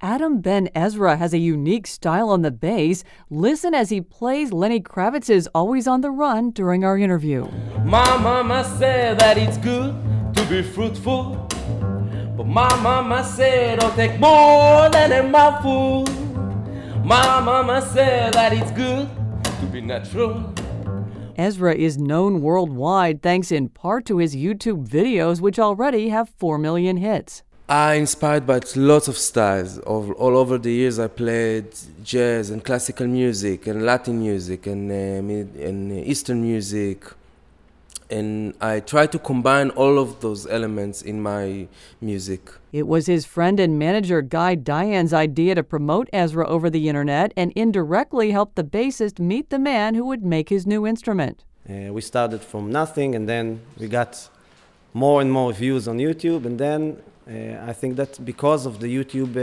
Adam Ben Ezra has a unique style on the bass. Listen as he plays Lenny Kravitz's Always on the Run during our interview. My mama said that it's good to be fruitful, but my mama said don't take more than a mouthful. My mama said that it's good to be natural. Ezra is known worldwide thanks in part to his YouTube videos, which already have 4 million hits. I'm inspired by lots of styles. All over the years I played jazz and classical music and Latin music and Eastern music. And I try to combine all of those elements in my music. It was his friend and manager Guy Diane's idea to promote Ezra over the internet and indirectly help the bassist meet the man who would make his new instrument. We started from nothing, and then we got more and more views on YouTube, and then I think that because of the YouTube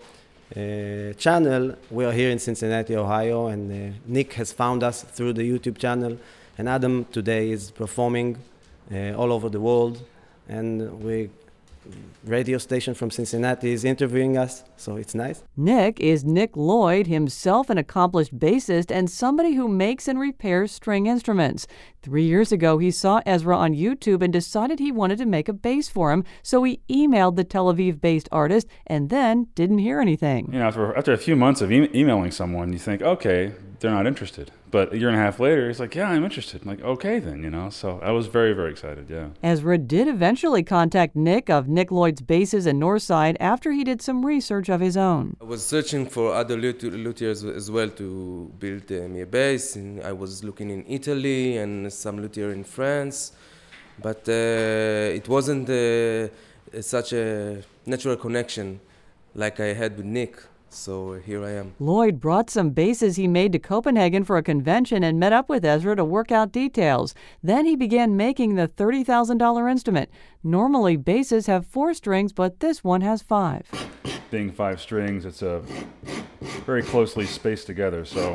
channel, we are here in Cincinnati, Ohio, and Nick has found us through the YouTube channel. And Adam today is performing all over the world, and radio station from Cincinnati is interviewing us, so it's nice. Nick is Nick Lloyd, himself an accomplished bassist and somebody who makes and repairs string instruments. 3 years ago, he saw Ezra on YouTube and decided he wanted to make a bass for him, so he emailed the Tel Aviv-based artist and then didn't hear anything. You know, after a few months of emailing someone, you think, okay, they're not interested. But a year and a half later, he's like, yeah, I'm interested. I'm like, okay then, you know. So I was very, very excited, yeah. Ezra did eventually contact Nick of Nick Lloyd's Basses in Northside after he did some research of his own. I was searching for other luthiers as well to build me a bass. And I was looking in Italy and some luthier in France. But it wasn't such a natural connection like I had with Nick. So here I am. Lloyd brought some basses he made to Copenhagen for a convention and met up with Ezra to work out details. Then he began making the $30,000 instrument. Normally, basses have 4 strings, but this one has 5. Being 5 strings, it's very closely spaced together, so.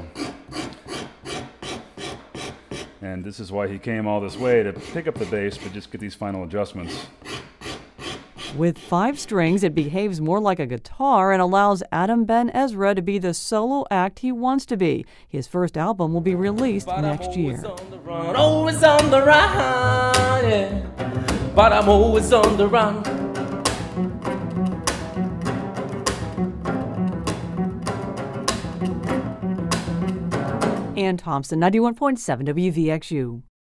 And this is why he came all this way to pick up the bass, but just get these final adjustments. With 5 strings, it behaves more like a guitar and allows Adam Ben Ezra to be the solo act he wants to be. His first album will be released next year. Always on the run, yeah. But I'm always on the run. Ann Thompson, 91.7 WVXU.